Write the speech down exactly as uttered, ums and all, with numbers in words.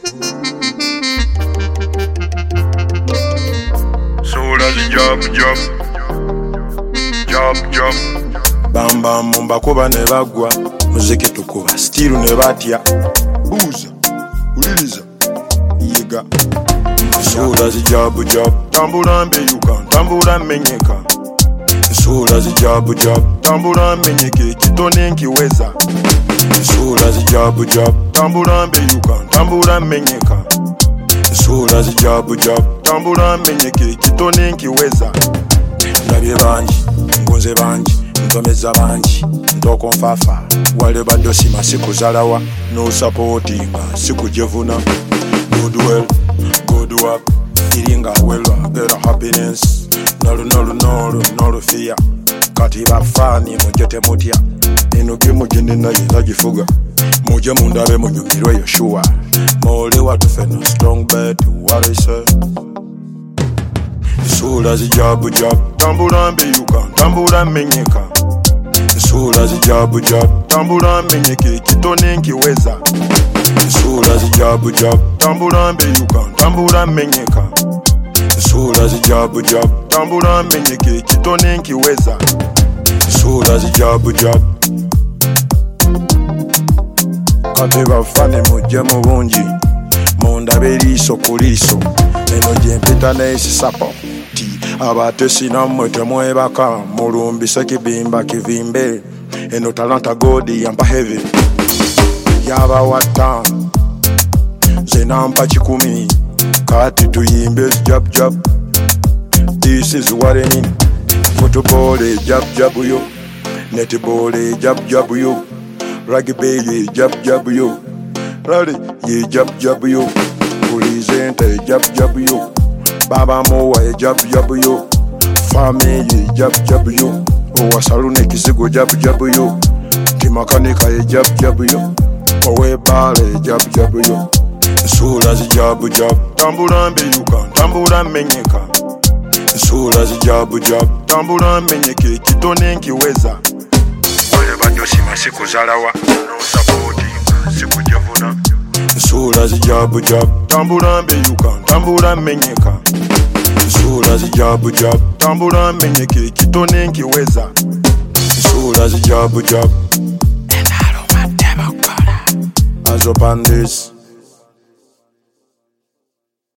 Soul as a job, job, job, job. Bam bam mumba kuba ne bagwa, muziki tukuba still ne batya. Buuza, uliliza, yiga. Soul as a job, job, tambula mbeyuka, tambula menyeka. Soul as a job, job, tambula menyeke, kitone nkiweza. Soul as a job, job, tambula mbeyuka, tambula menyeka. Soul as a job, job, tambula menyeke, kitone nkiweza. Ndabye banji, ngonze banji, ntomeza banji, ndoko nfafa. Wale bado sima siku zalawa, no supporting, siku jevuna. Good well, good work, iringa well, get a happiness. Nolu nolu nolu nolu fear. Kati bafani mujete mutia. Inuki mujini na yilajifuga. Muje mundabe munyumirwe Yoshua. Mole watu feno strong bed, what I say. Soul as a job, job, tambula mbeyuka, tambula menyeka. Soul as a job, job, tambula menyeke, kitone nkiweza. Soul as a job, job, tambula mbeyuka, tambula menyeka. Soul as a job, job, tambula menyeke, kitone nkiweza. Soul as a job, job. Kati bafane muje mu bungi, mundabe liiso ku liiso. Eno gye mpita n'esi sapo. Abate sinamwe temwebaka, mulumbise kibimba kivimbe. Eno talanta godi yampa heavy, yaba wata zenampa kikumi. Kati tuyimbe jab jab, this is what I mean. Football jab jab yo, netball jab jab yo, rugby jab jab yo, rally ye jab jab yo, police jab jab yo, baba mowa jab jab yo, family jab jab yo, owasalune kisigo jab jab yo, kimakanika jab jab yo, owebale jab jab yo. Soul as a job, job, tambula mbeyuka, tambula menyeka. Soul as a job, job, tambula menyeke, kitone nkiweza. Wale bado sima siku zalawa, no supporting, siku jevuna. Soul as a job, job, tambula mbeyuka, tambula menyeka. Soul as a job, job, tambula menyeke, kitone nkiweza. Soul as a job, job. And I don't want them, Azo Pandis.